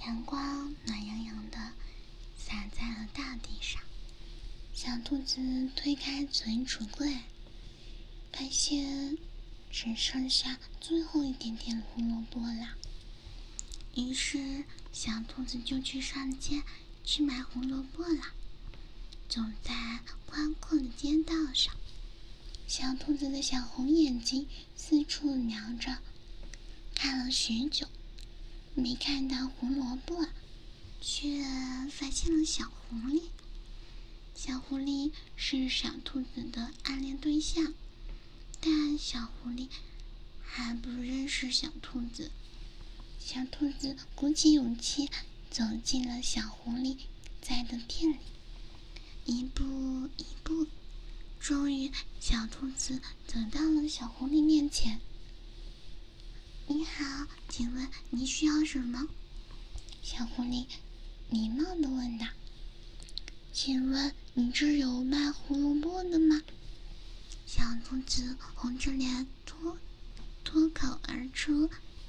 阳光暖洋洋的洒在了大地上。小兔子推开嘴橱柜，发现只剩下最后一点点胡萝卜了。于是小兔子就去上街去买胡萝卜了。走在宽阔的街道上，小兔子的小红眼睛四处瞄着，看了许久，没看到胡萝卜，却发现了小狐狸。小狐狸是小兔子的暗恋对象，但小狐狸还不认识小兔子。小兔子鼓起勇气走进了小狐狸在的店里，一步一步，终于小兔子走到了小狐狸面前。你好，请问你需要什么？小狐狸礼貌地问道。请问你这有卖胡萝卜的吗？小兔子红着脸脱口而出。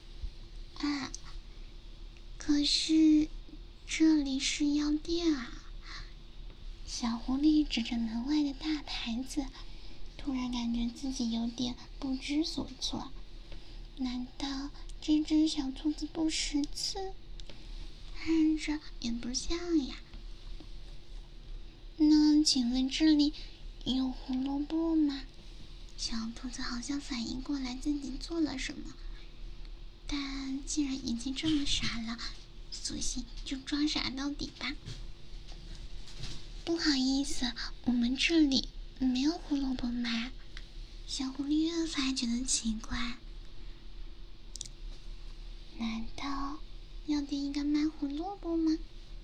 可是这里是药店啊。小狐狸指着门外的大牌子，突然感觉自己有点不知所措。难道这只小兔子不识字？看着也不像呀。那请问这里有胡萝卜吗？小兔子好像反应过来自己做了什么，但既然已经这么傻了，索性就装傻到底吧。不好意思，我们这里没有胡萝卜卖。小狐狸越发觉得奇怪，难道药店应该卖胡萝卜吗？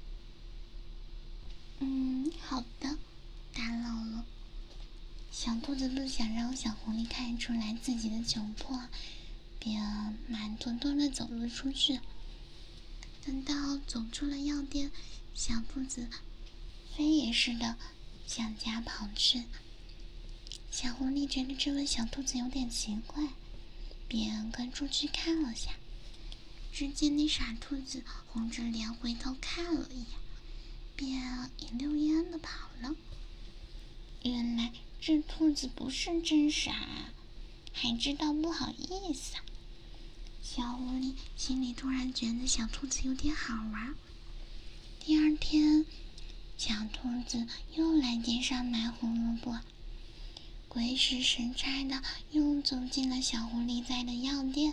好的，打扰了。小兔子不想让小狐狸看出来自己的窘迫，便慢吞吞地走了出去。等到走出了药店，小兔子飞也似的向家跑去。小狐狸觉得这位小兔子有点奇怪，便跟出去看了下。只见那傻兔子红着脸回头看了一眼，便一溜烟地跑了。原来这兔子不是真傻，还知道不好意思啊。小狐狸心里突然觉得小兔子有点好玩。第二天，小兔子又来街上买胡萝卜，鬼使神差的又走进了小狐狸在的药店。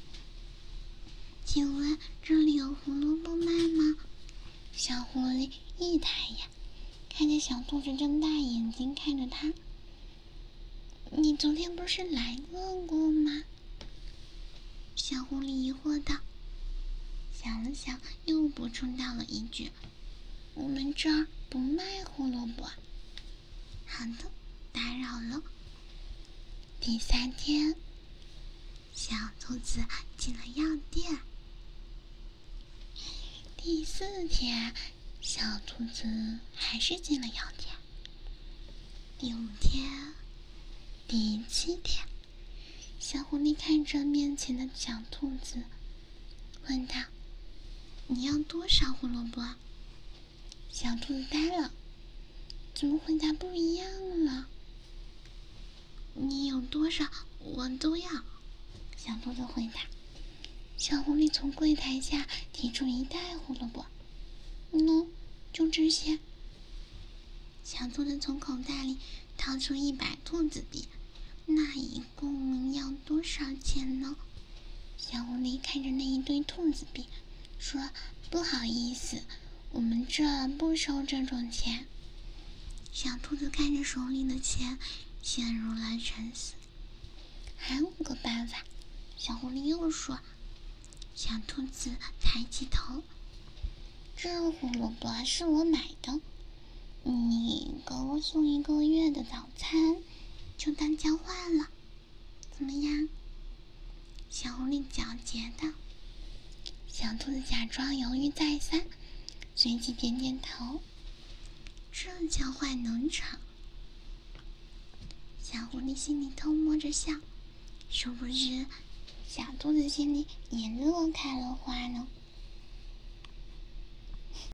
请问这里有胡萝卜卖吗？小狐狸一抬眼，看见小兔子睁大眼睛看着它。你昨天不是来问过吗？小狐狸疑惑道。想了想，又补充道了一句：我们这儿不卖胡萝卜。好的，打扰了。第三天，小兔子进了药店。第四天，小兔子还是进了药店。第五天，第七天，小狐狸看着面前的小兔子，问道：你要多少胡萝卜啊？小兔子呆了，怎么回答不一样了？你有多少我都要。小兔子回答。小狐狸从柜台下提出一袋胡萝卜。就这些。小兔子从口袋里掏出100兔子币，那一共要多少钱呢？小狐狸看着那一堆兔子币，说：不好意思，我们这不收这种钱。小兔子看着手里的钱，陷入了沉思。还有个办法，小狐狸又说。小兔子抬起头，这胡萝卜是我买的，你给我送1个月的早餐，就当交换了，怎么样？小狐狸狡黠道。小兔子假装犹豫再三，随即点点头。这交换能成。小狐狸心里偷摸着笑，殊不知小兔子心里也乐开了花呢。